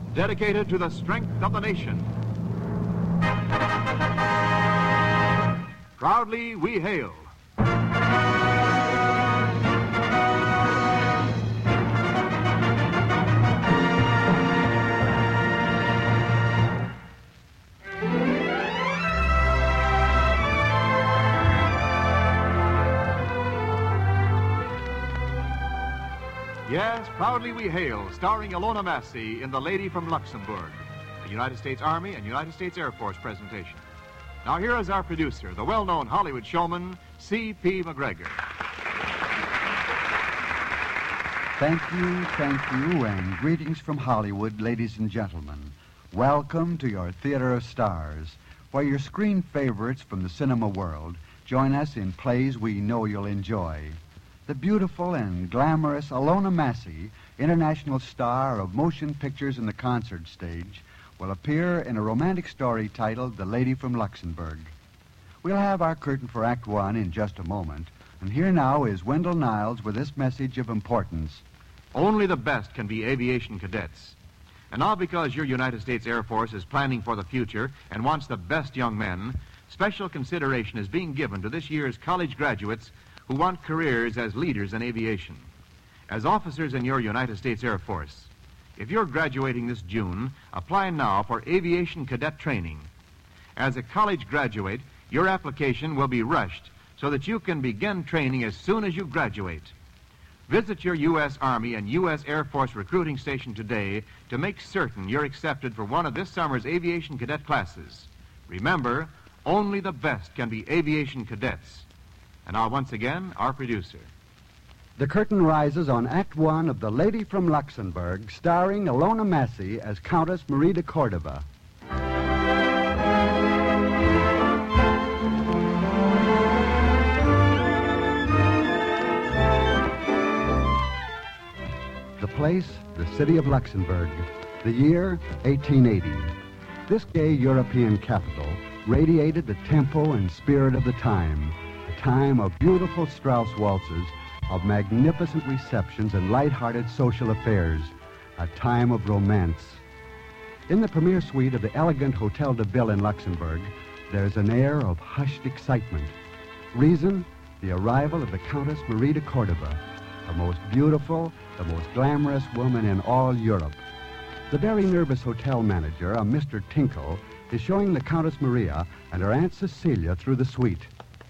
dedicated to the strength of the nation. Proudly we hail. Yes, Proudly We Hail, starring Ilona Massey in The Lady from Luxembourg, a United States Army and United States Air Force presentation. Now here is our producer, the well-known Hollywood showman, C.P. McGregor. Thank you, and greetings from Hollywood, ladies and gentlemen. Welcome to your Theater of Stars, where your screen favorites from the cinema world join us in plays we know you'll enjoy. The beautiful and glamorous Ilona Massey, international star of motion pictures and the concert stage, will appear in a romantic story titled The Lady from Luxembourg. We'll have our curtain for Act One in just a moment, and here now is Wendell Niles with this message of importance. Only the best can be aviation cadets. And now because your United States Air Force is planning for the future and wants the best young men, special consideration is being given to this year's college graduates who want careers as leaders in aviation. As officers in your United States Air Force, if you're graduating this June, apply now for aviation cadet training. As a college graduate, your application will be rushed so that you can begin training as soon as you graduate. Visit your U.S. Army and U.S. Air Force recruiting station today to make certain you're accepted for one of this summer's aviation cadet classes. Remember, only the best can be aviation cadets. And now, once again, our producer. The curtain rises on Act One of The Lady from Luxembourg, starring Ilona Massey as Countess Marie de Cordova. The place, the city of Luxembourg. The year, 1880. This gay European capital radiated the tempo and spirit of the time. A time of beautiful Strauss waltzes, of magnificent receptions and light-hearted social affairs. A time of romance. In the premier suite of the elegant Hotel de Ville in Luxembourg, there's an air of hushed excitement. Reason? The arrival of the Countess Marie de Cordova, the most beautiful, the most glamorous woman in all Europe. The very nervous hotel manager, a Mr. Tinkle, is showing the Countess Maria and her Aunt Cecilia through the suite.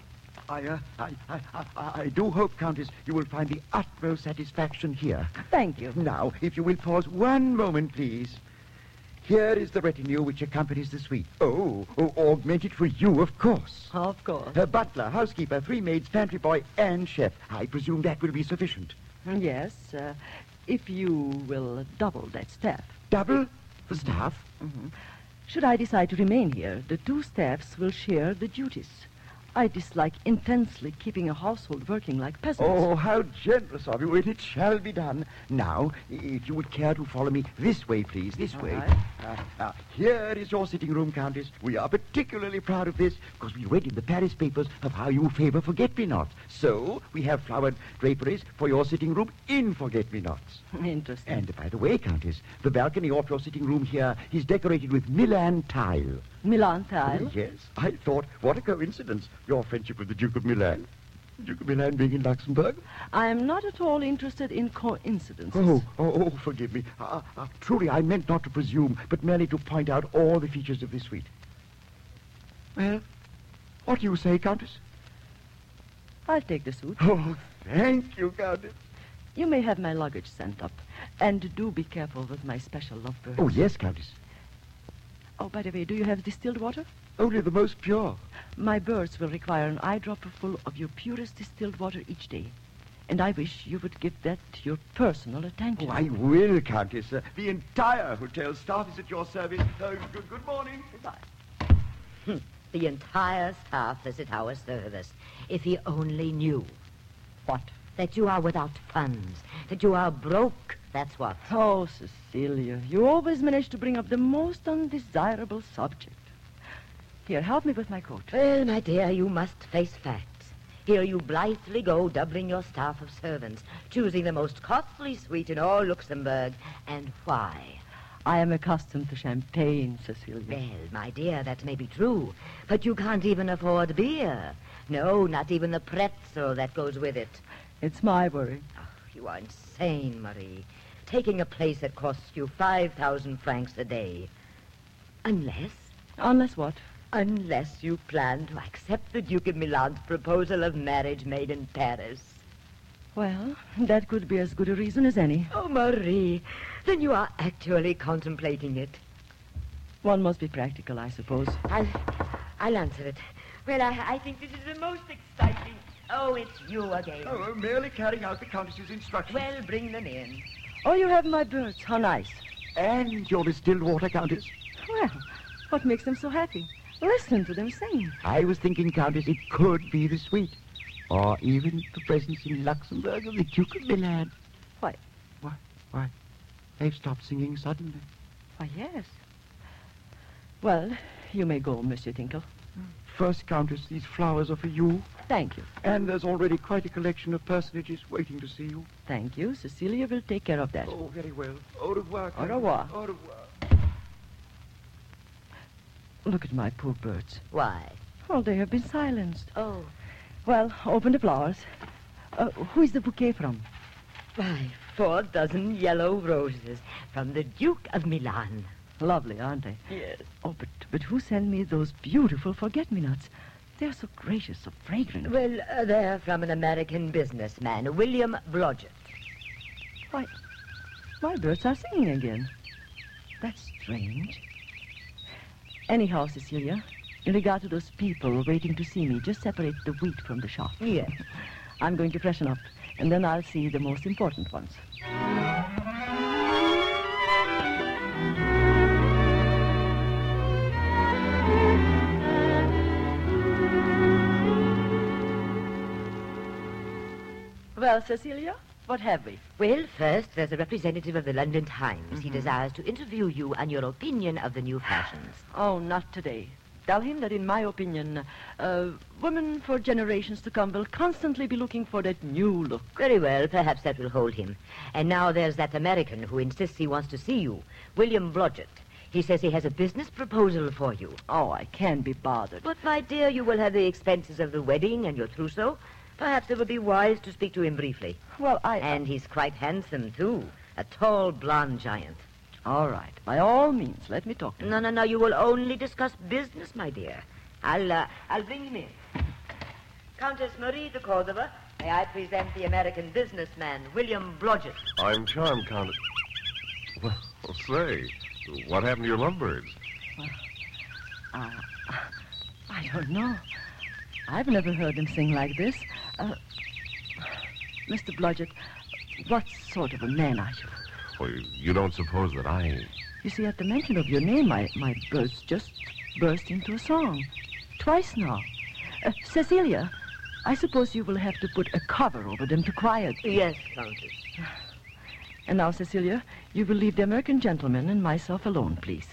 I do hope, Countess, you will find the utmost satisfaction here. Thank you. Now, if you will pause one moment, please. Here is the retinue which accompanies the suite. Oh, augmented for you, of course. Of course. A butler, housekeeper, 3 maids, pantry boy, and chef. I presume that will be sufficient. Yes, if you will double that staff. Double the staff? Mm-hmm. Should I decide to remain here, the 2 staffs will share the duties. I dislike intensely keeping a household working like peasants. Oh, how generous of you. It shall be done. Now, if you would care to follow me this way, please, this way. Right. Here is your sitting room, Countess. We are particularly proud of this because we read in the Paris papers of how you favor forget-me-nots. So, we have flowered draperies for your sitting room in forget-me-nots. Interesting. And by the way, Countess, the balcony off your sitting room here is decorated with Milan tile. Milan tile? Yes, I thought, what a coincidence, your friendship with the Duke of Milan. The Duke of Milan being in Luxembourg. I am not at all interested in coincidences. Forgive me. Truly, I meant not to presume, but merely to point out all the features of this suite. Well, what do you say, Countess? I'll take the suit. Oh, thank you, Countess. You may have my luggage sent up. And do be careful with my special lovebirds. Oh, yes, Countess. Oh, by the way, do you have distilled water? Only the most pure. My birds will require an eyedropper full of your purest distilled water each day. And I wish you would give that your personal attention. Oh, I will, Countess. The entire hotel staff is at your service. Good morning. Goodbye. The entire staff is at our service. If he only knew. What? That you are without funds. That you are broke. That's what. Oh, Cecilia, you always manage to bring up the most undesirable subject. Here, help me with my coat. Well, my dear, you must face facts. Here you blithely go, doubling your staff of servants, choosing the most costly suite in all Luxembourg. And why? I am accustomed to champagne, Cecilia. Well, my dear, that may be true, but you can't even afford beer. No, not even the pretzel that goes with it. It's my worry. Oh, you are insane, Marie. Taking a place that costs you 5,000 francs a day. Unless Unless what? Unless you plan to accept the Duke of Milan's proposal of marriage made in Paris. Well, that could be as good a reason as any. Oh, Marie, then you are actually contemplating it. One must be practical, I suppose. I'll answer it. Well, I think this is the most exciting. Oh, it's you again. Oh, merely carrying out the Countess's instructions. Well, bring them in. Oh, you have my birds. How nice. And your distilled water, Countess. Well, what makes them so happy? Listen to them sing. I was thinking, Countess, it could be the suite. Or even the presence in Luxembourg of the Duke of Milan. Why? Why? They've stopped singing suddenly. Why, yes. Well, you may go, Monsieur Tinkle. First, Countess, these flowers are for you. Thank you. And there's already quite a collection of personages waiting to see you. Thank you. Cecilia will take care of that. Oh, very well. Au revoir. Au revoir. Au revoir. Look at my poor birds. Why? Oh, they have been silenced. Oh, Well, open the flowers. Who is the bouquet from? why, 4 dozen yellow roses from the Duke of Milan. Lovely, aren't they? Yes. Oh, but who sent me those beautiful forget-me-nots? They're so gracious, so fragrant. Well, they're from an American businessman, William Blodgett. Why, my birds are singing again. That's strange. Anyhow, Cecilia, in regard to those people waiting to see me, just separate the wheat from the chaff. Yes. I'm going to freshen up, and then I'll see the most important ones. Well, Cecilia, what have we? Well, first, there's a representative of the London Times. He desires to interview you on your opinion of the new fashions. Oh, not today. Tell him that, in my opinion, women for generations to come will constantly be looking for that new look. Very well, perhaps that will hold him. And now there's that American who insists he wants to see you, William Blodgett. He says he has a business proposal for you. Oh, I can't be bothered. But, my dear, you will have the expenses of the wedding and your trousseau. Perhaps it would be wise to speak to him briefly. Well, And he's quite handsome, too. A tall, blonde giant. All right. By all means, let me talk to him. No, you will only discuss business, my dear. I'll bring him in. Countess Marie de Cordova, may I present the American businessman, William Blodgett. I'm charmed, Countess. Well, say, what happened to your lovebirds? I don't know. I've never heard them sing like this. Mr. Blodgett, what sort of a man are you? Well, you don't suppose that I... You see, at the mention of your name, my birds just burst into a song. Twice now. Cecilia, I suppose you will have to put a cover over them to quiet. Yes, Countess. And now, Cecilia, you will leave the American gentleman and myself alone, please.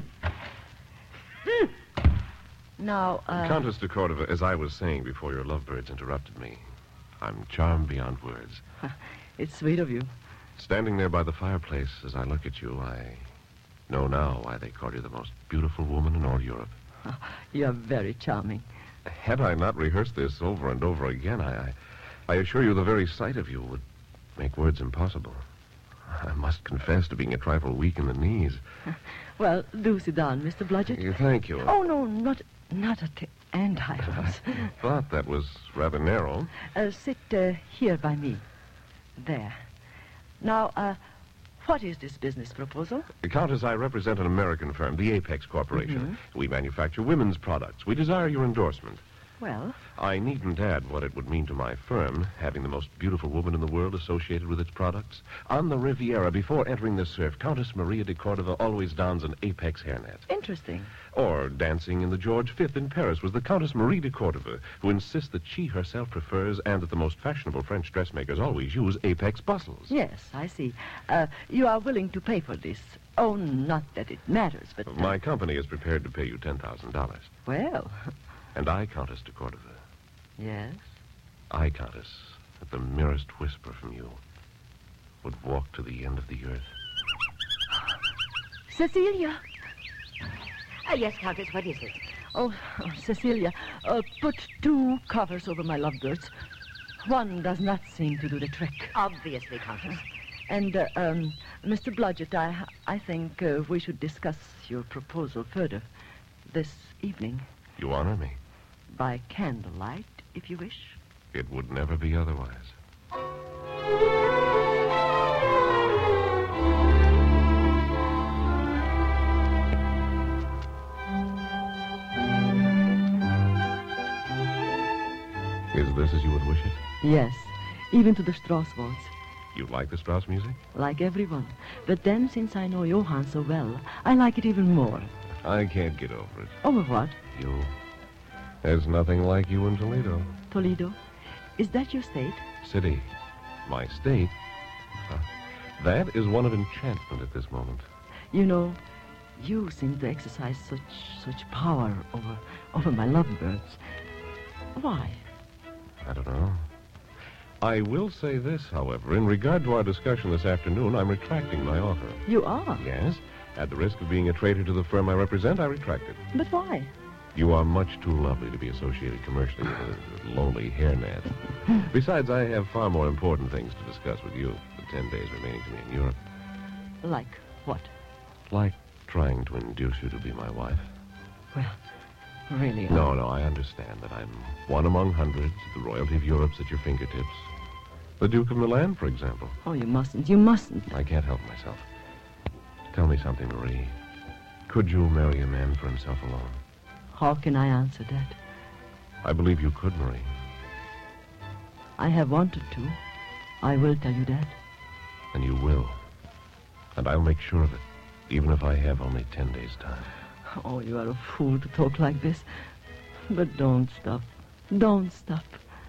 Now, Countess de Cordova, as I was saying before your lovebirds interrupted me, I'm charmed beyond words. It's sweet of you. Standing there by the fireplace as I look at you, I know now why they call you the most beautiful woman in all Europe. You're very charming. Had I not rehearsed this over and over again, I assure you the very sight of you would make words impossible. I must confess to being a trifle weak in the knees. Well, do sit down, Mr. Blodgett. Thank you. Oh, no, not at the andirons. Thought that was rather narrow. Sit here by me. There. Now, what is this business proposal? Countess, I represent an American firm, the Apex Corporation. We manufacture women's products. We desire your endorsement. Well, I needn't add what it would mean to my firm, having the most beautiful woman in the world associated with its products. On the Riviera, before entering the surf, Countess Maria de Cordova always dons an Apex hairnet. interesting. Or dancing in the George V in Paris was the Countess Marie de Cordova, who insists that she herself prefers and that the most fashionable French dressmakers always use Apex bustles. Yes, I see. You are willing to pay for this. Oh, not that it matters, but... My company is prepared to pay you $10,000. Well, And I, Countess de Cordova, yes. I, Countess, at the merest whisper from you, would walk to the end of the earth. Cecilia. Yes, Countess, what is it? Oh, Cecilia, put 2 covers over my lovebirds. One does not seem to do the trick. Obviously, Countess. And, Mr. Blodgett, I think we should discuss your proposal further this evening. You honor me. By candlelight, if you wish. It would never be otherwise. Is this as you would wish it? Yes, even to the Strauss waltz. You like the Strauss music? Like everyone. But then, since I know Johann so well, I like it even more. I can't get over it. Over what? You. There's nothing like you in Toledo. Toledo? Is that your state? City. My state? That is one of enchantment at this moment. You know, you seem to exercise such power over my lovebirds. Why? I don't know. I will say this, however. In regard to our discussion this afternoon, I'm retracting my offer. You are? Yes. At the risk of being a traitor to the firm I represent, I retract it. But why? You are much too lovely to be associated commercially with a lowly hairnet. Besides, I have far more important things to discuss with you the 10 days remaining to me in Europe. Like what? Like trying to induce you to be my wife. Well, really? No, I understand that I'm one among hundreds. The royalty of Europe's at your fingertips. The Duke of Milan, for example. Oh, you mustn't. You mustn't. I can't help myself. Tell me something, Marie. Could you marry a man for himself alone? How can I answer that? I believe you could, Marie. I have wanted to. I will tell you that. And you will. And I'll make sure of it, even if I have only 10 days' time. Oh, you are a fool to talk like this. But don't stop. Don't stop.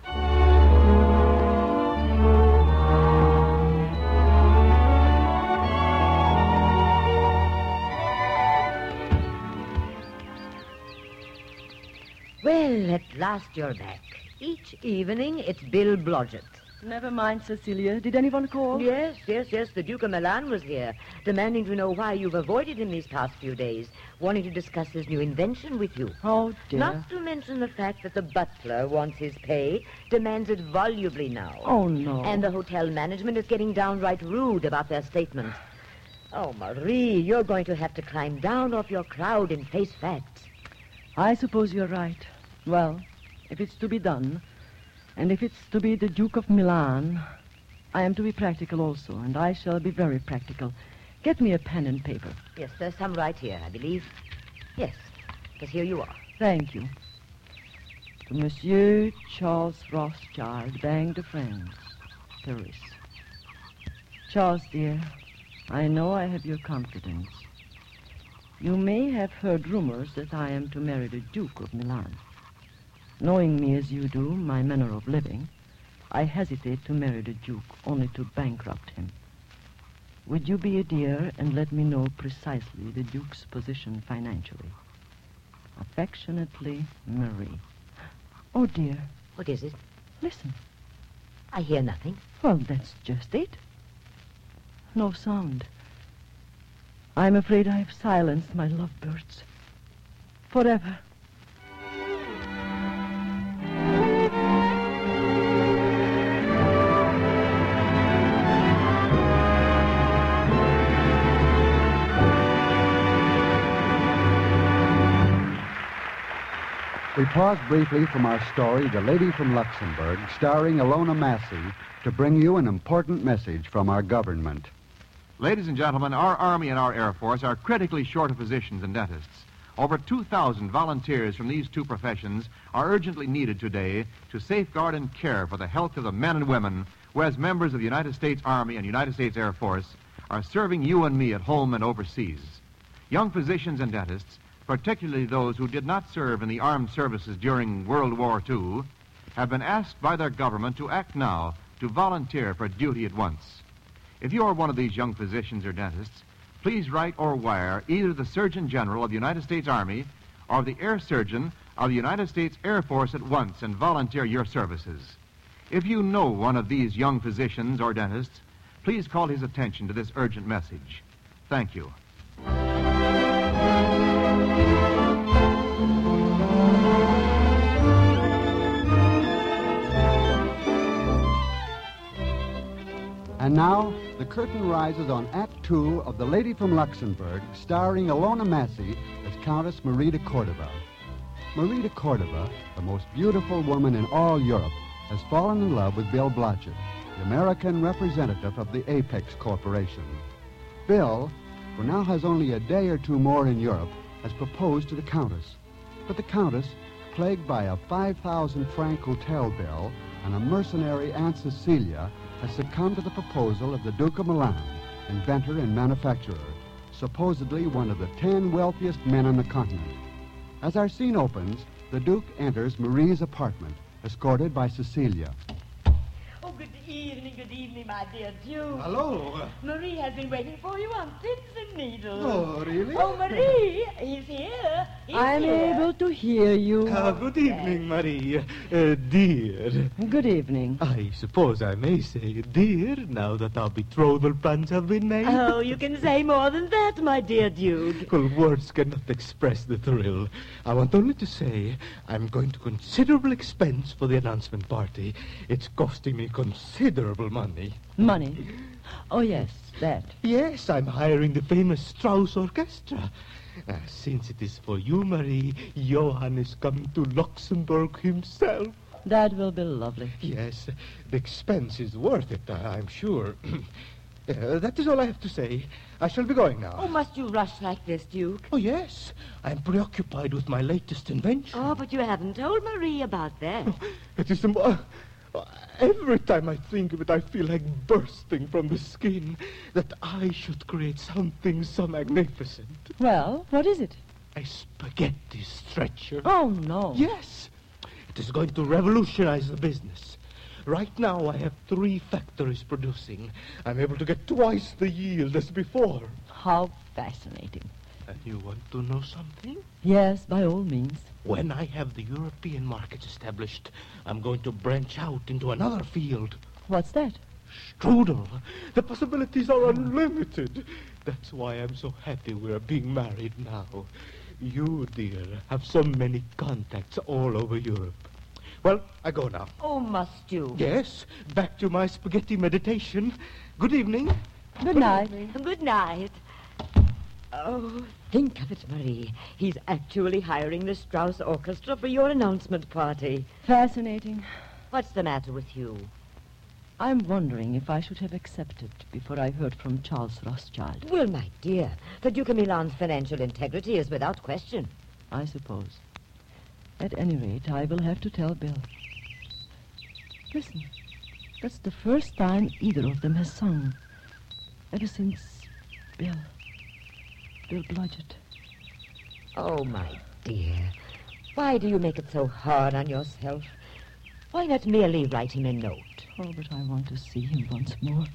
Well, at last you're back. Each evening, it's Bill Blodgett. Never mind, Cecilia. Did anyone call? Yes. The Duke of Milan was here, demanding to know why you've avoided him these past few days, wanting to discuss his new invention with you. Oh, dear. Not to mention the fact that the butler wants his pay, demands it volubly now. Oh, no. And the hotel management is getting downright rude about their statements. Oh, Marie, you're going to have to climb down off your cloud and face facts. I suppose you're right. Well, if it's to be done, and if it's to be the Duke of Milan, I am to be practical also, and I shall be very practical. Get me a pen and paper. Yes, there's some right here, I believe. Yes, here you are. Thank you. To Monsieur Charles Rothschild, Bank de France, Paris. Charles, dear, I know I have your confidence. You may have heard rumors that I am to marry the Duke of Milan. Knowing me as you do, my manner of living, I hesitate to marry the Duke only to bankrupt him. Would you be a dear and let me know precisely the Duke's position financially? Affectionately, Marie. Oh, dear. What is it? Listen. I hear nothing. Well, that's just it. No sound. I'm afraid I've silenced my lovebirds. Forever. We pause briefly from our story, The Lady from Luxembourg, starring Ilona Massey, to bring you an important message from our government. Ladies and gentlemen, our Army and our Air Force are critically short of physicians and dentists. Over 2,000 volunteers from these two professions are urgently needed today to safeguard and care for the health of the men and women who, as members of the United States Army and United States Air Force, are serving you and me at home and overseas. Young physicians and dentists, particularly those who did not serve in the armed services during World War II, have been asked by their government to act now to volunteer for duty at once. If you are one of these young physicians or dentists, please write or wire either the Surgeon General of the United States Army or the Air Surgeon of the United States Air Force at once and volunteer your services. If you know one of these young physicians or dentists, please call his attention to this urgent message. Thank you. And now, the curtain rises on Act Two of The Lady from Luxembourg, starring Ilona Massey as Countess Marie de Cordova. Marie de Cordova, the most beautiful woman in all Europe, has fallen in love with Bill Blodgett, the American representative of the Apex Corporation. Bill, who now has only a day or two more in Europe, has proposed to the Countess. But the Countess, plagued by a 5,000-franc hotel bill and a mercenary Aunt Cecilia, has succumbed to the proposal of the Duke of Milan, inventor and manufacturer, supposedly one of the 10 wealthiest men on the continent. As our scene opens, the Duke enters Marie's apartment, escorted by Cecilia. Oh, good evening, my dear Duke. Hello. Marie has been waiting for you on pins and needles. Oh, really? Oh, Marie, he's here. I'm able to hear you. Good evening, Marie. Dear. Good evening. I suppose I may say dear now that our betrothal plans have been made. Oh, you can say more than that, my dear Duke. Well, words cannot express the thrill. I want only to say I'm going to considerable expense for the announcement party. It's costing me considerable money. Money? Oh, yes, that. Yes, I'm hiring the famous Strauss Orchestra. Since it is for you, Marie, Johann is coming to Luxembourg himself. That will be lovely. Yes, the expense is worth it, I'm sure. That is all I have to say. I shall be going now. Oh, must you rush like this, Duke? Oh, yes. I'm preoccupied with my latest invention. Oh, but you haven't told Marie about that. It is every time I think of it, I feel like bursting from the skin that I should create something so magnificent. Well, what is it? A spaghetti stretcher. Oh, no. Yes. It is going to revolutionize the business. Right now, I have 3 factories producing. I'm able to get twice the yield as before. How fascinating. And you want to know something? Yes, by all means. When I have the European market established, I'm going to branch out into another field. What's that? Strudel. The possibilities are unlimited. That's why I'm so happy we're being married now. You, dear, have so many contacts all over Europe. Well, I go now. Oh, must you? Yes, back to my spaghetti meditation. Good evening. Good night. Good night. Oh, think of it, Marie. He's actually hiring the Strauss Orchestra for your announcement party. Fascinating. What's the matter with you? I'm wondering if I should have accepted before I heard from Charles Rothschild. Well, my dear, the Duke of Milan's financial integrity is without question. I suppose. At any rate, I will have to tell Bill. Listen, that's the first time either of them has sung. Ever since Bill Blodgett. Oh, my dear. Why do you make it so hard on yourself? Why not merely write him a note? Oh, but I want to see him once more.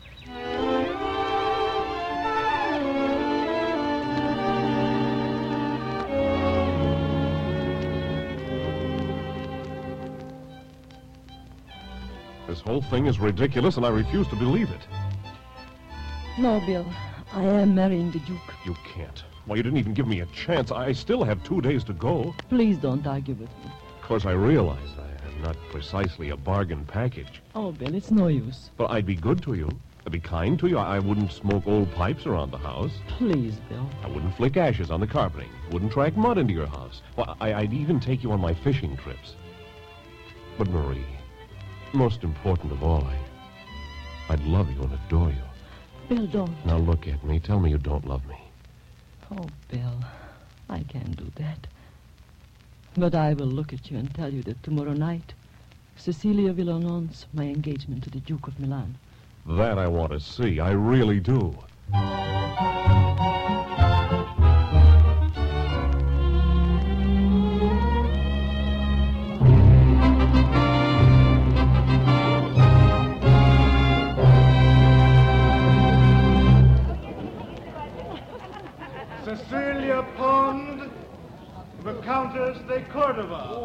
This whole thing is ridiculous, and I refuse to believe it. No, Bill. I am marrying the Duke. You can't. Well, you didn't even give me a chance. I still have 2 days to go. Please don't argue with me. Of course, I realize I am not precisely a bargain package. Oh, Bill, it's no use. But I'd be good to you. I'd be kind to you. I wouldn't smoke old pipes around the house. Please, Bill. I wouldn't flick ashes on the carpeting. Wouldn't track mud into your house. Well, I'd even take you on my fishing trips. But, Marie, most important of all, I'd love you and adore you. Bill, don't. Now look at me. Tell me you don't love me. Oh, Bill, I can't do that. But I will look at you and tell you that tomorrow night, Cecilia will announce my engagement to the Duke of Milan. That I want to see. I really do. Cecilia Pond, the Countess de Cordova.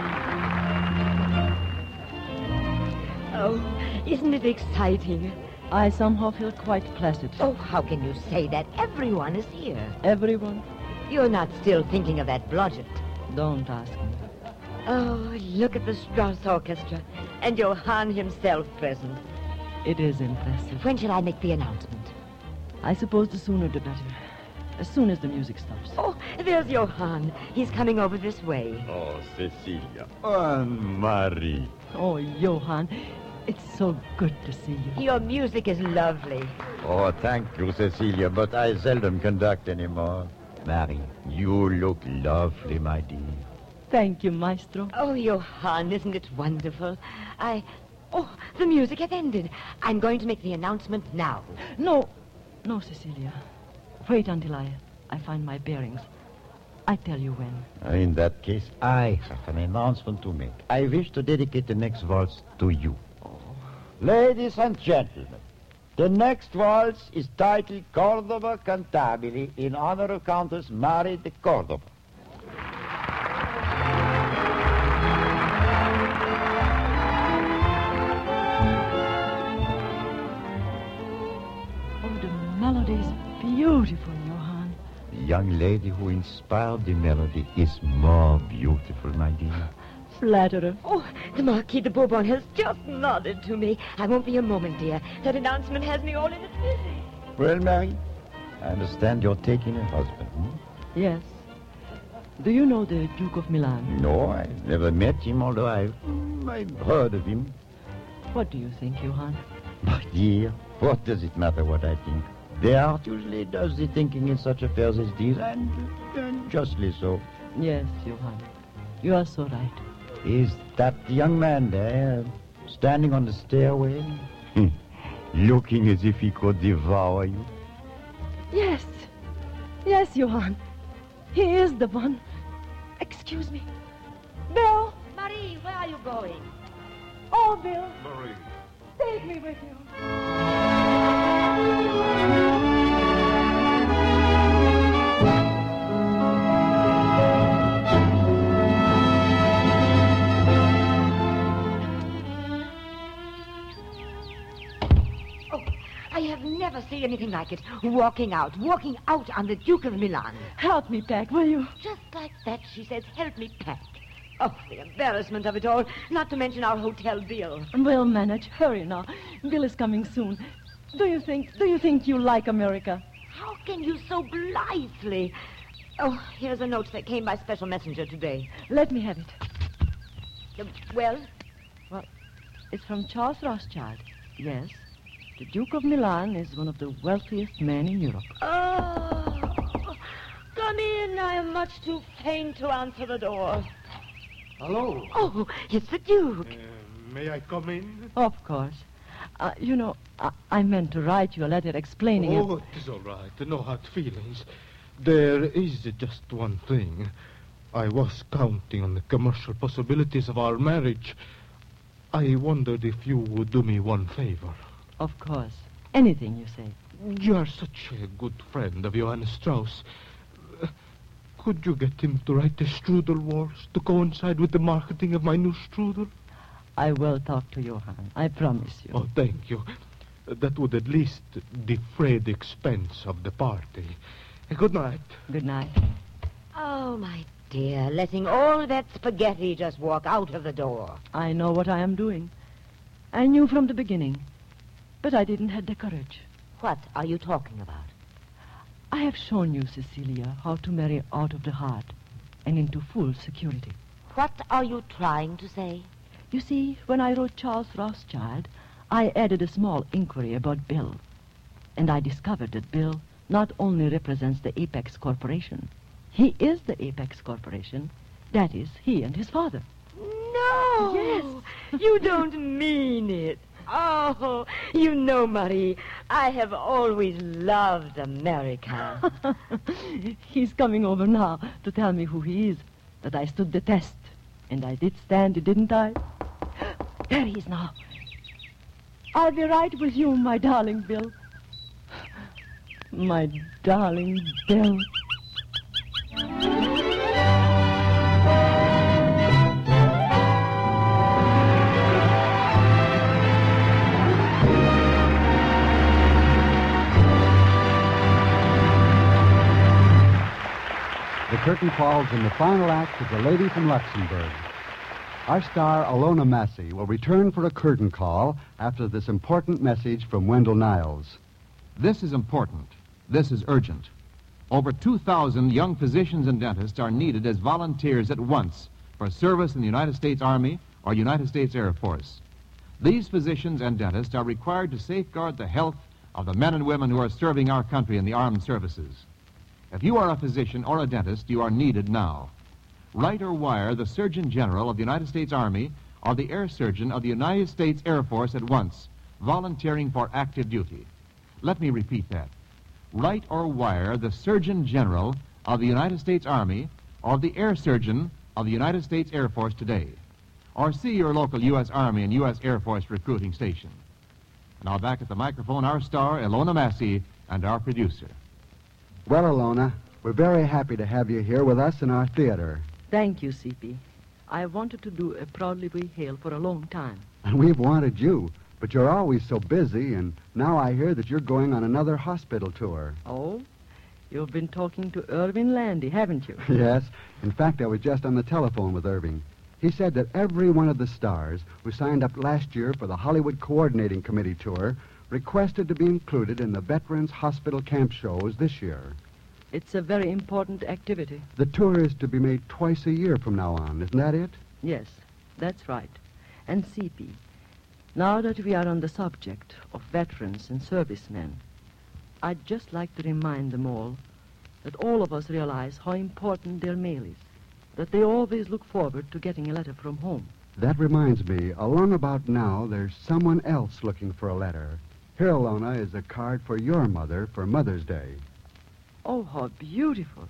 Oh, isn't it exciting? I somehow feel quite placid. Oh, how can you say that? Everyone is here. Everyone? You're not still thinking of that blodgett. Don't ask me. Oh, look at the Strauss Orchestra. And Johann himself present. It is impressive. When shall I make the announcement? I suppose the sooner the better. As soon as the music stops. Oh, there's Johann. He's coming over this way. Oh, Cecilia. Anne-Marie. Oh, Johann, it's so good to see you. Your music is lovely. Oh, thank you, Cecilia, but I seldom conduct anymore. Marie, you look lovely, my dear. Thank you, Maestro. Oh, Johann, isn't it wonderful? Oh, the music has ended. I'm going to make the announcement now. No, Cecilia. Wait until I find my bearings. I tell you when. In that case, I have an announcement to make. I wish to dedicate the next waltz to you. Oh. Ladies and gentlemen, the next waltz is titled Cordova Cantabile in honor of Countess Marie de Cordova. Oh, the melody's beautiful, Johann. The young lady who inspired the melody is more beautiful, my dear. Flatterer. Oh, the Marquis de Bourbon has just nodded to me. I won't be a moment, dear. That announcement has me all in a tizzy. Well, Mary, I understand you're taking a husband, Yes. Do you know the Duke of Milan? No, I've never met him, although I've heard of him. What do you think, Johann? My dear, what does it matter what I think? The art usually does the thinking in such affairs as these, and justly so. Yes, Johann. You are so right. Is that the young man there, standing on the stairway, looking as if he could devour you? Yes. Yes, Johann. He is the one. Excuse me. Bill! Marie, where are you going? Oh, Bill. Marie. Take me with you. I have never seen anything like it. Walking out on the Duke of Milan. Help me pack, will you? Just like that, she says, help me pack. Oh, the embarrassment of it all, not to mention our hotel bill. We'll manage. Hurry now. Bill is coming soon. Do you think you like America? How can you so blithely? Oh, here's a note that came by special messenger today. Let me have it. Well, It's from Charles Rothschild. Yes. The Duke of Milan is one of the wealthiest men in Europe. oh, come in. I am much too faint to answer the door. Hello. Oh, it's the Duke. May I come in? Of course. I meant to write you a letter explaining it. Oh, it is all right. No hard feelings. There is just one thing. I was counting on the commercial possibilities of our marriage. I wondered if you would do me one favor. Of course. Anything you say. You are such a good friend of Johannes Strauss. Could you get him to write a strudel waltz to coincide with the marketing of my new strudel? I will talk to Johann. I promise you. Oh, thank you. That would at least defray the expense of the party. Good night. Good night. Oh, my dear, letting all that spaghetti just walk out of the door. I know what I am doing. I knew from the beginning. But I didn't have the courage. What are you talking about? I have shown you, Cecilia, how to marry out of the heart and into full security. What are you trying to say? You see, when I wrote Charles Rothschild, I added a small inquiry about Bill. And I discovered that Bill not only represents the Apex Corporation. He is the Apex Corporation. That is, he and his father. No! Yes. You don't mean it. Oh, you know, Marie, I have always loved America. He's coming over now to tell me who he is, that I stood the test. And I did stand it, didn't I? There he is now. I'll be right with you, my darling Bill. My darling Bill. curtain falls in the final act of The Lady from Luxembourg. Our star, Alona Massey, will return for a curtain call after this important message from Wendell Niles. This is important. This is urgent. Over 2,000 young physicians and dentists are needed as volunteers at once for service in the United States Army or United States Air Force. These physicians and dentists are required to safeguard the health of the men and women who are serving our country in the armed services. If you are a physician or a dentist, you are needed now. Write or wire the Surgeon General of the United States Army or the Air Surgeon of the United States Air Force at once, volunteering for active duty. Let me repeat that. Write or wire the Surgeon General of the United States Army or the Air Surgeon of the United States Air Force today. Or see your local U.S. Army and U.S. Air Force recruiting station. Now back at the microphone, our star, Alona Massey, and our producer. Well, Alona, we're very happy to have you here with us in our theater. Thank you, C.P. I wanted to do A Proudly We Hail for a long time. And we've wanted you, but you're always so busy, and now I hear that you're going on another hospital tour. Oh? You've been talking to Irving Landy, haven't you? Yes. In fact, I was just on the telephone with Irving. He said that every one of the stars who signed up last year for the Hollywood Coordinating Committee tour requested to be included in the Veterans Hospital Camp shows this year. It's a very important activity. The tour is to be made twice a year from now on, isn't that it? Yes, that's right. And C.P., now that we are on the subject of veterans and servicemen, I'd just like to remind them all that all of us realize how important their mail is, that they always look forward to getting a letter from home. That reminds me, along about now, there's someone else looking for a letter. Here, Alona, is a card for your mother for Mother's Day. Oh, how beautiful.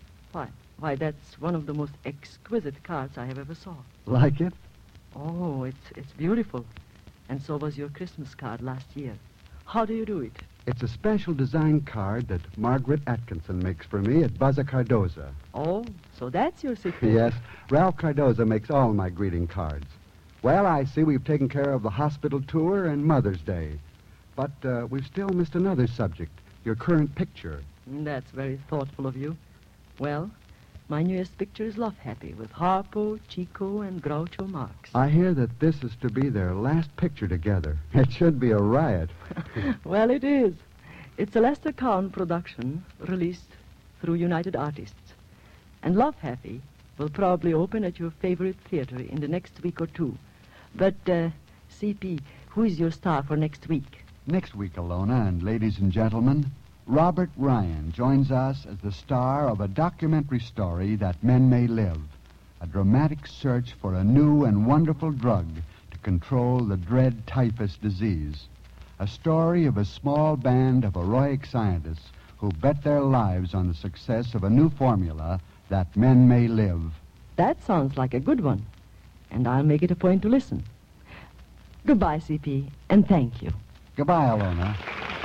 Why, that's one of the most exquisite cards I have ever saw. Like it? Oh, it's beautiful. And so was your Christmas card last year. How do you do it? It's a special design card that Margaret Atkinson makes for me at Buzza Cardoza. Oh, so that's your secret. Yes, Ralph Cardoza makes all my greeting cards. Well, I see we've taken care of the hospital tour and Mother's Day. But we've still missed another subject, your current picture. That's very thoughtful of you. Well, my newest picture is Love Happy with Harpo, Chico, and Groucho Marx. I hear that this is to be their last picture together. It should be a riot. Well, it is. It's a Lester Kahn production released through United Artists. And Love Happy will probably open at your favorite theater in the next week or two. But, C.P., who is your star for next week? Next week, Alona, and ladies and gentlemen, Robert Ryan joins us as the star of a documentary story, That Men May Live, a dramatic search for a new and wonderful drug to control the dread typhus disease. A story of a small band of heroic scientists who bet their lives on the success of a new formula, That Men May Live. That sounds like a good one, and I'll make it a point to listen. Goodbye, C.P., and thank you. Goodbye, Alona.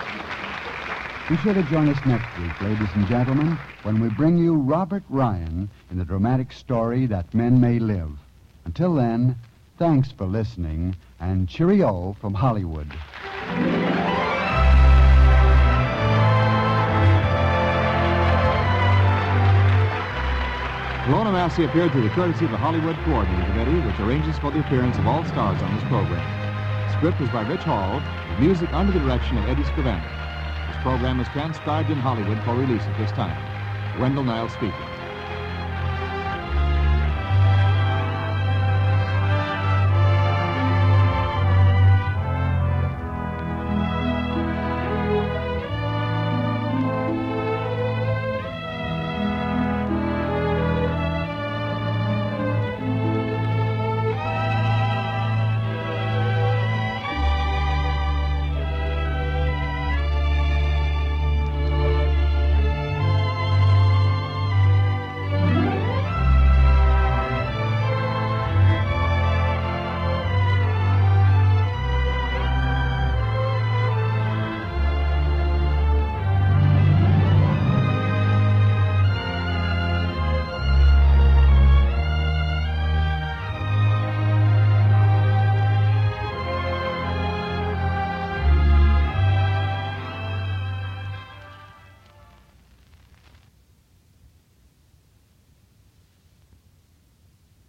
Be sure to join us next week, ladies and gentlemen, when we bring you Robert Ryan in the dramatic story That Men May Live. Until then, thanks for listening, and cheerio from Hollywood. Alona Massey appeared through the courtesy of the Hollywood Coordinating Committee, which arranges for the appearance of all stars on this program. The script was by Rich Hall, with music under the direction of Eddie Scrivender. This program was transcribed in Hollywood for release at this time. Wendell Niles speaking.